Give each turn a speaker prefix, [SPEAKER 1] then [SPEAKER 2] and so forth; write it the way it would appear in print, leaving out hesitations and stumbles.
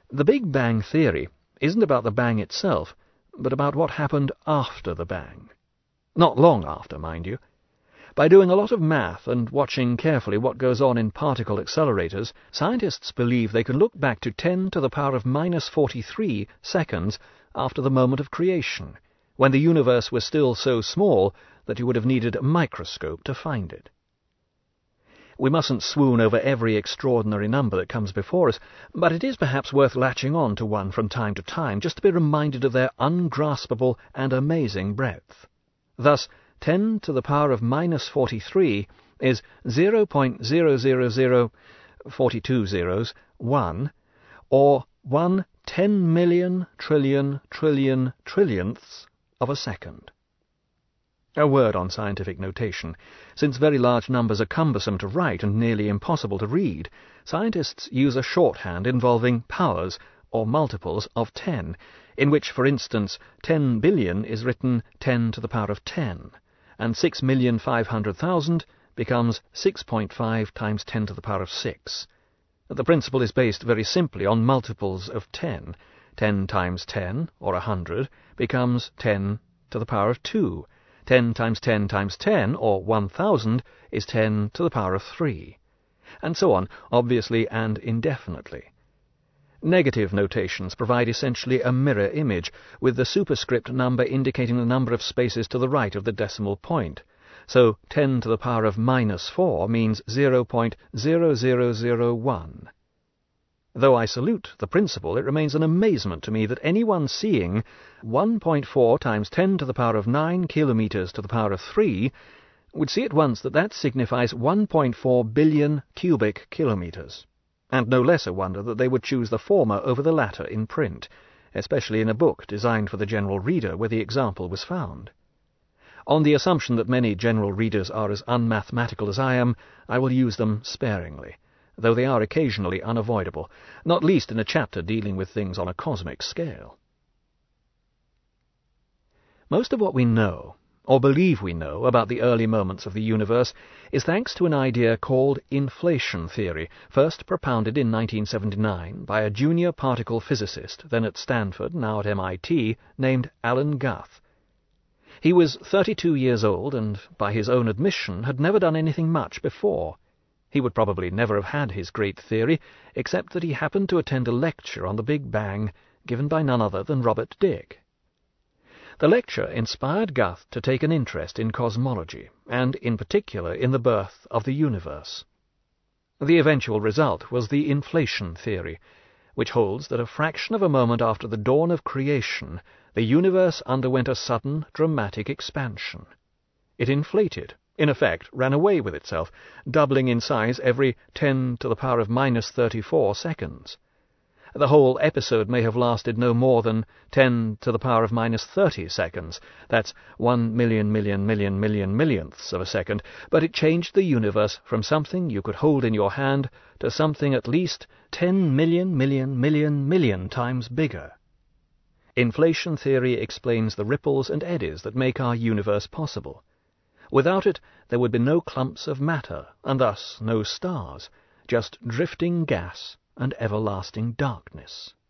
[SPEAKER 1] The Big Bang theory isn't about the bang itself, but about what happened after the bang. Not long after, mind you. By doing a lot of math and watching carefully what goes on in particle accelerators, scientists believe they can look back to 10 to the power of minus 43 seconds after the moment of creation, when the universe was still so small that you would have needed a microscope to find it. We mustn't swoon over every extraordinary number that comes before us, but it is perhaps worth latching on to one from time to time just to be reminded of their ungraspable and amazing breadth. Thus, 10 to the power of minus 43 is 0.00042 zeros 1, or 1 10,000,000,000,000,000 trillionths of a second. A word on scientific notation. Since very large numbers are cumbersome to write and nearly impossible to read, scientists use a shorthand involving powers, or multiples, of 10, in which, for instance, 10 billion is written 10 to the power of 10, and 6,500,000 becomes 6.5 times 10 to the power of 6. The principle is based very simply on multiples of 10. 10 times 10, or 100, becomes 10 to the power of 2. 10 times 10 times 10, or 1,000, is 10 to the power of 3. And so on, obviously and indefinitely. Negative notations provide essentially a mirror image, with the superscript number indicating the number of spaces to the right of the decimal point. So 10 to the power of minus 4 means 0.0001. Though I salute the principle, it remains an amazement to me that anyone seeing 1.4 times 10 to the power of 9 kilometers to the power of 3 would see at once that that signifies 1.4 billion cubic kilometers. And no less a wonder that they would choose the former over the latter in print, especially in a book designed for the general reader where the example was found. On the assumption that many general readers are as unmathematical as I am, I will use them sparingly, though they are occasionally unavoidable, not least in a chapter dealing with things on a cosmic scale. Most of what we know, or believe we know, about the early moments of the universe is thanks to an idea called inflation theory, first propounded in 1979 by a junior particle physicist, then at Stanford, now at MIT, named Alan Guth. He was 32 years old and, by his own admission, had never done anything much before. He would probably never have had his great theory, except that he happened to attend a lecture on the Big Bang given by none other than Robert Dicke. The lecture inspired Guth to take an interest in cosmology, and in particular in the birth of the universe. The eventual result was the inflation theory, which holds that a fraction of a moment after the dawn of creation, the universe underwent a sudden, dramatic expansion. It inflated, in effect ran away with itself, doubling in size every 10 to the power of minus 34 seconds. The whole episode may have lasted no more than 10 to the power of minus 30 seconds. That's 1,000,000,000,000,000 millionths of a second, but it changed the universe from something you could hold in your hand to something at least 10 million times bigger. Inflation theory explains the ripples and eddies that make our universe possible. Without it, there would be no clumps of matter, and thus no stars, just drifting gas and everlasting darkness.